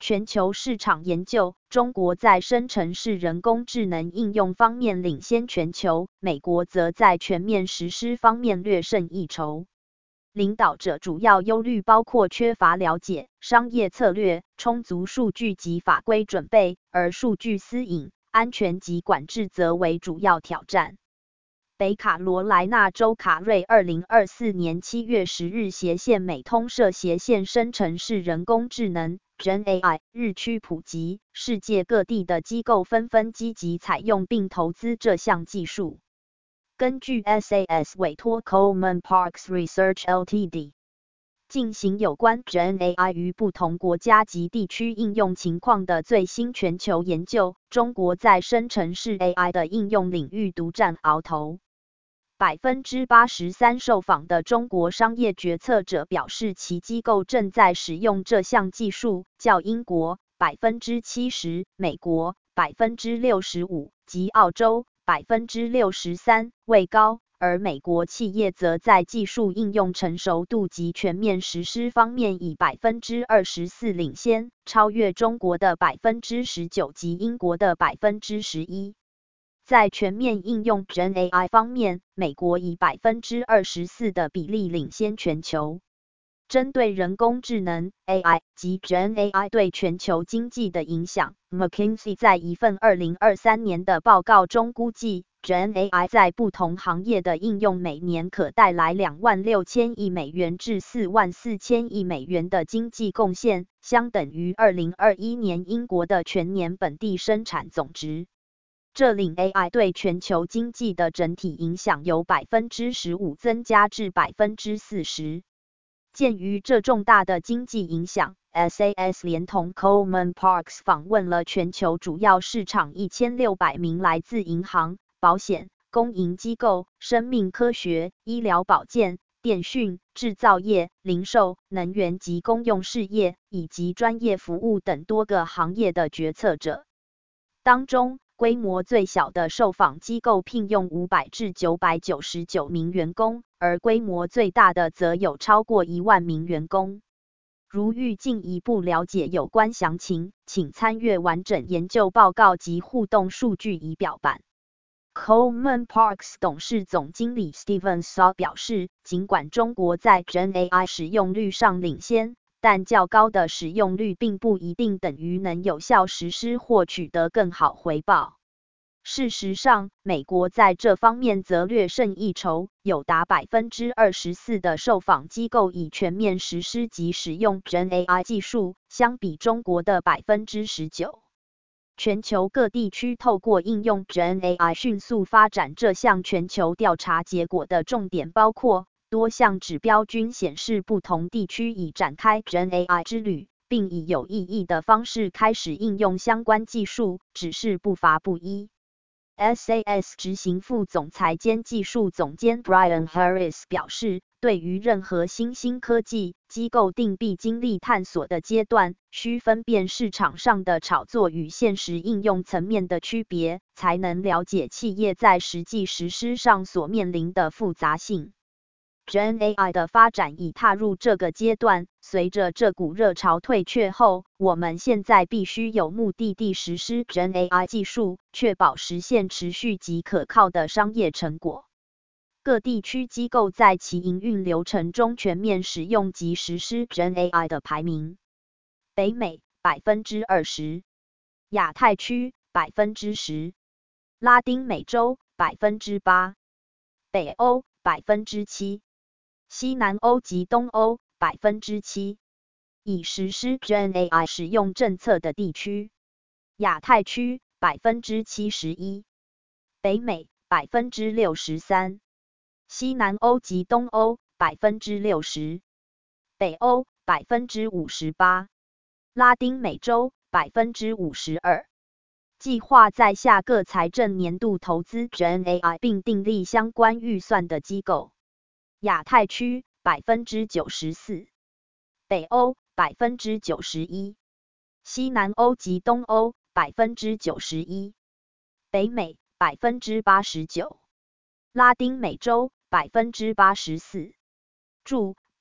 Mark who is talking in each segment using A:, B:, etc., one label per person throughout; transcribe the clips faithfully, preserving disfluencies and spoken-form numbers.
A: 全球市场研究，中国在生成式人工智能应用方面领先全球，美国则在全面实施方面略胜一筹。领导者主要忧虑包括缺乏了解、商业策略、充足数据及法规准备，而数据私隐、安全及管制则为主要挑战。北卡罗来纳州卡瑞二零二四年七月十日斜线美通社斜线生成式人工智能 Gen A I 日趋普及，世界各地的机构纷纷积极采用并投资这项技术。根据 S A S 委托 Coleman Parks Research Limited 进行有关 Gen A I 于不同国家及地区应用情况的最新全球研究，中国在生成式 A I 的应用领域独占鳌头。百分之八十三 受访的中国商业决策者表示其机构正在使用这项技术，较英国 百分之七十、美国 百分之六十五 及澳洲 百分之六十三 为高，而美国企业则在技术应用成熟度及全面实施方面以 百分之二十四 领先，超越中国的 百分之十九 及英国的 百分之十一。在全面应用 Gen A I 方面，美国以 百分之二十四 的比例领先全球。针对人工智能 A I 及 Gen A I 对全球经济的影响， McKinsey 在一份二零二三年的报告中估计， Gen A I 在不同行业的应用每年可带来两万六千亿美元至四万四千亿美元的经济贡献，相等于二零二一年英国的全年本地生产总值。这令 A I 对全球经济的整体影响由 百分之十五 增加至 百分之四十。鉴于这重大的经济影响， S A S 连同 Coleman Parks 访问了全球主要市场一千六百名来自银行、保险、公营机构、生命科学、医疗保健、电讯、制造业、零售、能源及公用事业，以及专业服务等多个行业的决策者。当中，规模最小的受访机构聘用五百至九百九十九名员工，而规模最大的则有超过一万名员工。如欲进一步了解有关详情，请参阅完整研究报告及互动数据仪表板。Coleman Parks 董事总经理 Steven Saw 表示，尽管中国在 Gen A I 使用率上领先，但较高的使用率并不一定等于能有效实施或取得更好回报。事实上，美国在这方面则略胜一筹，有达 百分之二十四 的受访机构已全面实施及使用 Gen A I 技术，相比中国的 百分之十九。全球各地区透过应用 Gen A I 迅速发展。这项全球调查结果的重点包括多项指标均显示不同地区已展开 Gen A I 之旅，并以有意义的方式开始应用相关技术，只是步伐不一。S A S 执行副总裁兼技术总监 Brian Harris 表示，对于任何新兴科技，机构定必经历探索的阶段，需分辨市场上的炒作与现实应用层面的区别，才能了解企业在实际实施上所面临的复杂性。Gen A I 的发展已踏入这个阶段，随着这股热潮退却后，我们现在必须有目的地实施 Gen A I 技术，确保实现持续及可靠的商业成果。各地区机构在其营运流程中全面使用及实施 Gen A I 的排名：北美 百分之二十， 亚太区 百分之十， 拉丁美洲 百分之八， 北欧 百分之七。西南欧及东欧 百分之七， 已实施 Gen A I 使用政策的地区：亚太区 百分之七十一， 北美 百分之六十三， 西南欧及东欧 百分之六十， 北欧 百分之五十八， 拉丁美洲 百分之五十二。计划在下个财政年度投资 Gen A I 并订立相关预算的机构：亚太区 百分之九十四， 北欧 百分之九十一， 西南欧及东欧 百分之九十一， 北美 百分之八十九， 拉丁美洲 百分之八十四。注：北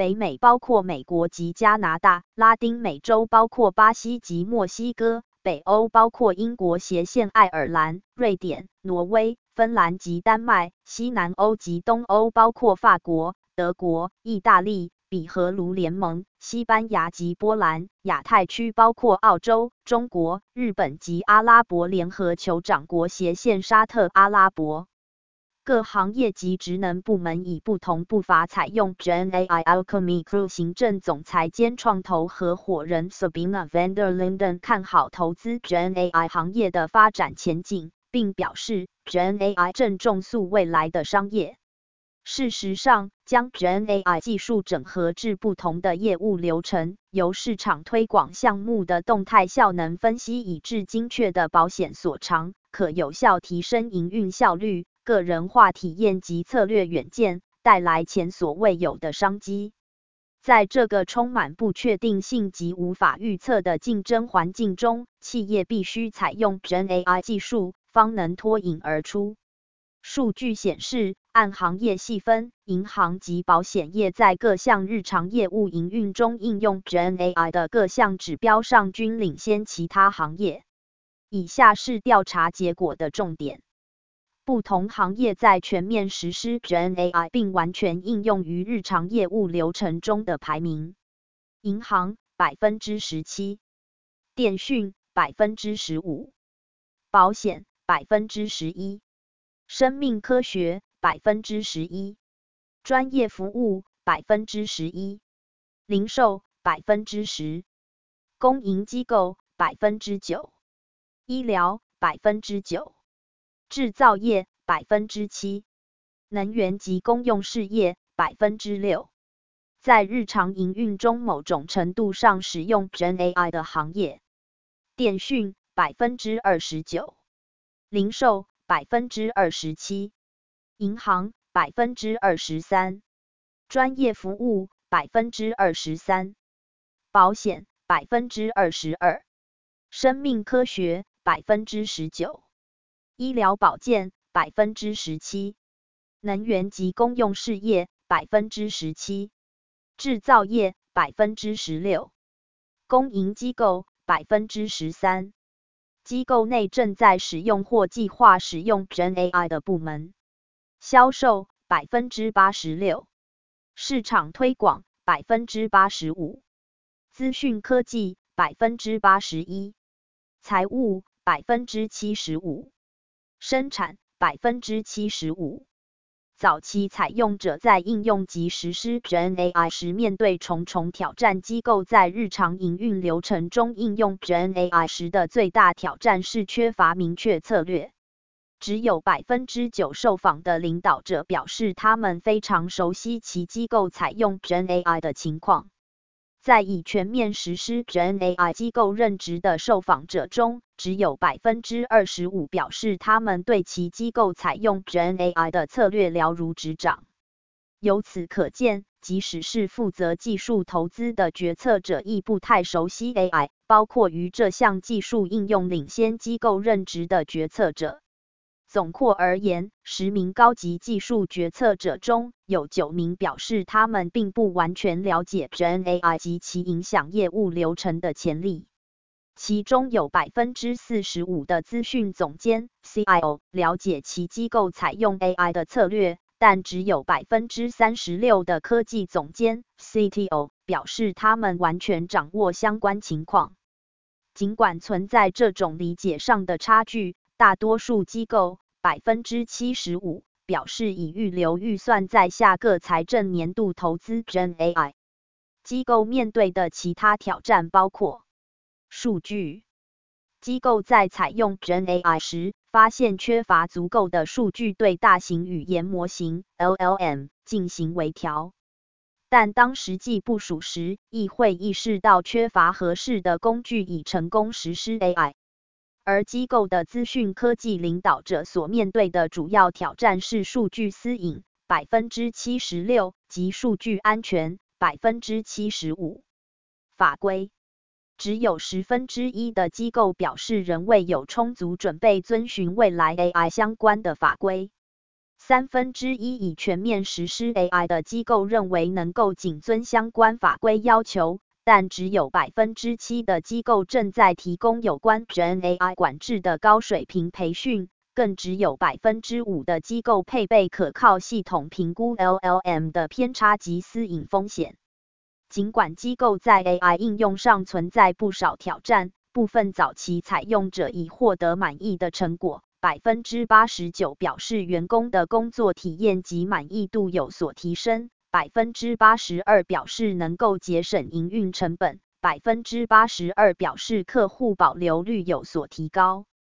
A: 北美包括美国及加拿大，拉丁美洲包括巴西及墨西哥，北欧包括英国斜线爱尔兰、瑞典、挪威、芬兰及丹麦，西南欧及东欧包括法国、德国、意大利、比荷卢联盟、西班牙及波兰，亚太区包括澳洲、中国、日本及阿拉伯联合酋长国斜线沙特阿拉伯。各行业及职能部门以不同步伐采用 Gen A I Alchemy Crew 行政总裁兼创投合伙人 Sabina van der Linden 看好投资 Gen A I 行业的发展前景，并表示 Gen A I 正重塑未来的商业。事实上，将 Gen A I 技术整合至不同的业务流程，由市场推广项目的动态效能分析以至精确的保险所长，可有效提升营运效率、个人化体验及策略远见，带来前所未有的商机。在这个充满不确定性及无法预测的竞争环境中，企业必须采用 Gen A I 技术，方能脱颖而出。数据显示，按行业细分，银行及保险业在各项日常业务营运中应用 Gen A I 的各项指标上均领先其他行业。以下是调查结果的重点。不同行业在全面实施 Gen A I 并完全应用于日常业务流程中的排名：银行 百分之十七， 电讯 百分之十五， 保险 百分之十一， 生命科学 百分之十一， 专业服务 百分之十一， 零售 百分之十， 公营机构 百分之九， 医疗 百分之九， 制造业 百分之七， 能源及公用事业 百分之六。在日常营运中某种程度上使用 Gen A I 的行业：电讯 百分之二十九， 零售 百分之二十七， 银行 百分之二十三， 专业服务 百分之二十三， 保险 百分之二十二， 生命科学 百分之十九， 医疗保健 百分之十七， 能源及公用事业 百分之十七， 制造业 百分之十六， 公营机构 百分之十三。机构内正在使用或计划使用 Gen A I 的部门：销售 百分之八十六， 市场推广 百分之八十五， 资讯科技 百分之八十一， 财务 百分之七十五， 生产 百分之七十五。早期采用者在应用及实施 Gen A I 时面对重重挑战。机构在日常营运流程中应用 Gen A I 时的最大挑战是缺乏明确策略。只有 百分之九 受访的领导者表示他们非常熟悉其机构采用 Gen A I 的情况。在已全面实施 Gen A I 机构任职的受访者中，只有 百分之二十五 表示他们对其机构采用 Gen A I 的策略了如指掌。由此可见，即使是负责技术投资的决策者亦不太熟悉 A I， 包括于这项技术应用领先机构任职的决策者。总括而言，十名高级技术决策者中，有九名表示他们并不完全了解 Gen A I 及其影响业务流程的潜力。其中有 百分之四十五 的资讯总监 C I O 了解其机构采用 A I 的策略，但只有 百分之三十六 的科技总监 C T O 表示他们完全掌握相关情况。尽管存在这种理解上的差距，大多数机构 百分之七十五 表示已预留预算在下个财政年度投资 Gen A I。机构面对的其他挑战包括数据。机构在采用 Gen A I 时，发现缺乏足够的数据对大型语言模型 L L M 进行微调。但当实际部署时，亦会意识到缺乏合适的工具以成功实施 A I。而机构的资讯科技领导者所面对的主要挑战是数据私隐 百分之七十六 及数据安全 百分之七十五。法规。只有十分之一的机构表示仍未有充足准备遵循未来 A I 相关的法规。 三分之一已全面实施 A I 的机构认为能够谨遵相关法规要求，但只有 百分之七 的机构正在提供有关 Gen A I 管制的高水平培训，更只有 百分之五 的机构配备可靠系统评估 L L M 的偏差及私隐风险。尽管机构在 A I 应用上存在不少挑战，部分早期采用者已获得满意的成果， 百分之八十九 表示员工的工作体验及满意度有所提升， 百分之八十二 表示能够节省营运成本， 百分之八十二 表示客户保留率有所提高。